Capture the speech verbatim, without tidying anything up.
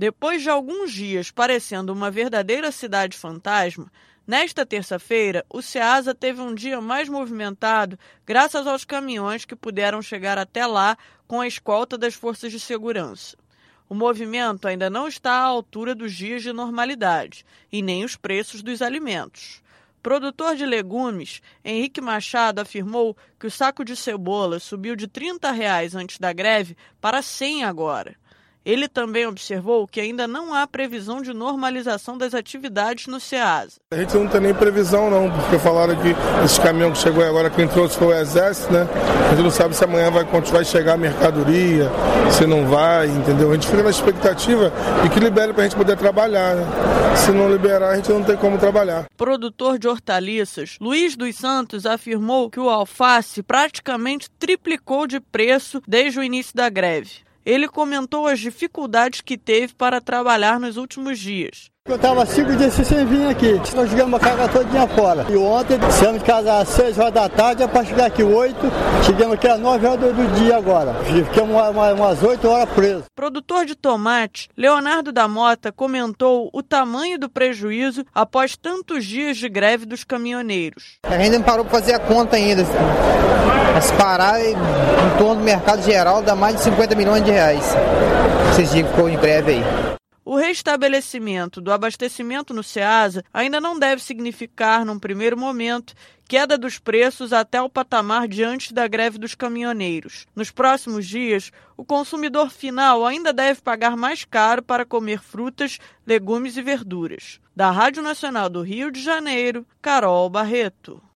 Depois de alguns dias parecendo uma verdadeira cidade fantasma, nesta terça-feira, o Ceasa teve um dia mais movimentado graças aos caminhões que puderam chegar até lá com a escolta das forças de segurança. O movimento ainda não está à altura dos dias de normalidade e nem os preços dos alimentos. Produtor de legumes, Henrique Machado afirmou que o saco de cebola subiu de trinta reais antes da greve para cem agora. Ele também observou que ainda não há previsão de normalização das atividades no Ceasa. A gente não tem nem previsão não, porque falaram que esse caminhão que chegou agora, quem trouxe foi o Exército, né? A gente não sabe se amanhã vai, vai chegar a mercadoria, se não vai, entendeu? A gente fica na expectativa de que libere para a gente poder trabalhar, né? Se não liberar, a gente não tem como trabalhar. Produtor de hortaliças, Luiz dos Santos afirmou que o alface praticamente triplicou de preço desde o início da greve. Ele comentou as dificuldades que teve para trabalhar nos últimos dias. Eu estava cinco dias sem vir aqui, nós jogamos uma carga todinha fora. E ontem, saímos de casa às seis horas da tarde, é para chegar aqui oito, chegamos aqui às nove horas do, do dia agora. Ficamos uma, uma, umas oito horas presos. Produtor de tomate, Leonardo da Mota comentou o tamanho do prejuízo após tantos dias de greve dos caminhoneiros. A gente não parou para fazer a conta ainda. Mas parar em torno do mercado geral dá mais de cinquenta milhões de reais. Esses dias que ficou em greve aí. O restabelecimento do abastecimento no Ceasa ainda não deve significar, num primeiro momento, queda dos preços até o patamar de antes da greve dos caminhoneiros. Nos próximos dias, o consumidor final ainda deve pagar mais caro para comer frutas, legumes e verduras. Da Rádio Nacional do Rio de Janeiro, Carol Barreto.